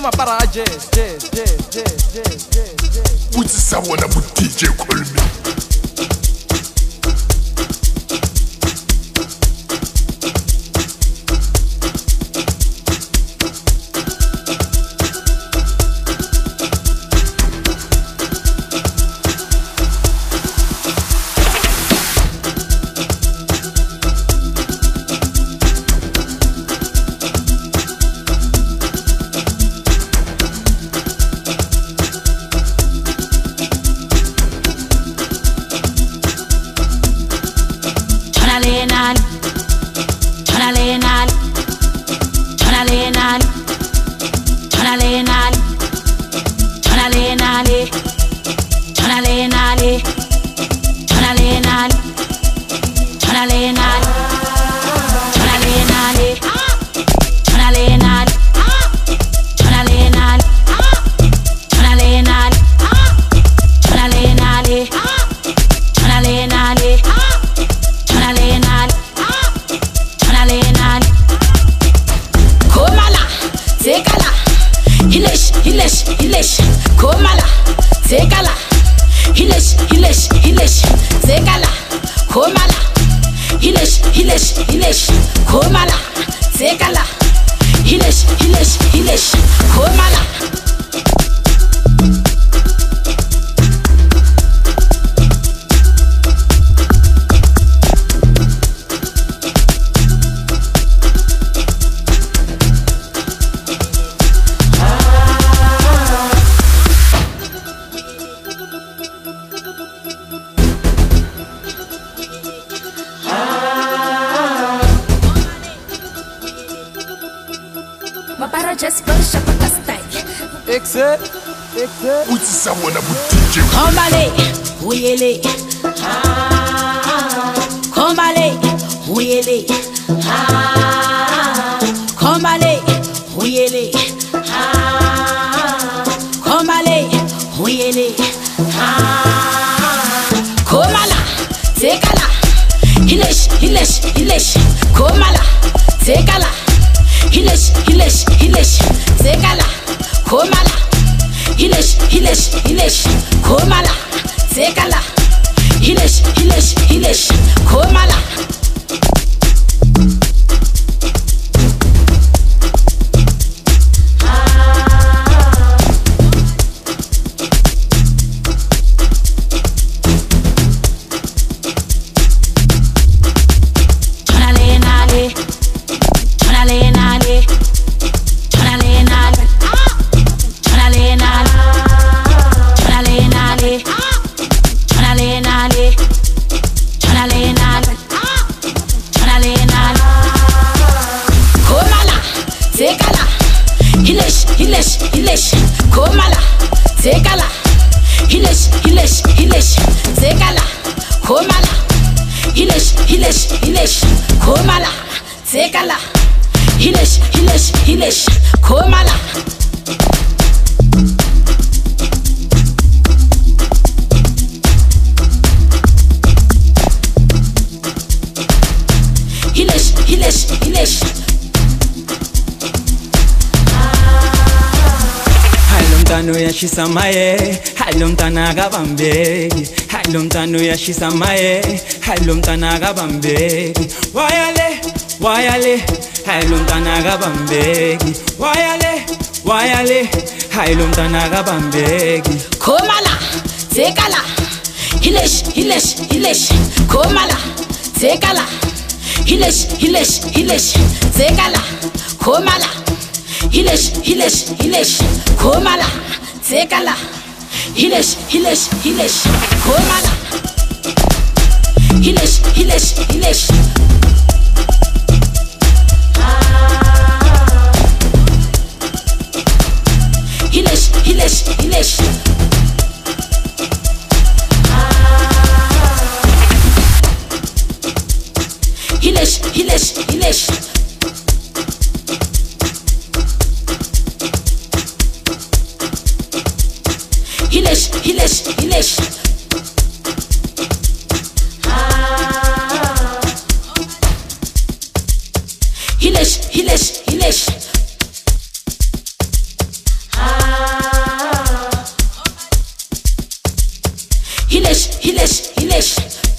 sema para jazz. Uthi sabona bu DJ Colmy. Uthi sabona bu DJ Kombale, uyele. Kombale, uyele. Kombale, uyele. Kombale, uyele. Komala, tekala. Hilesh. Komala, tekala. Hilesh, tekala. Komala. Hilesh, komala, tekala. Hilesh, komala. Hilesh, komala, tekala. Hilesh, tekala. Komala. Hilesh, komala, tekala. Hilesh, komala. Hilesh. Halomtano yashisamaye, halomtana gabambeki. Halomtano yashisamaye, halomtana gabambeki. Wayale, halomtana gabambeki. Wayale, halomtana gabambeki. Komala, tekala. Hilesh, komala, tekala. Hilesh, tekala. Komala. Hilesh, komala, tekala. Hilesh, komala. Hilesh. hilesh, hilesh, hilesh.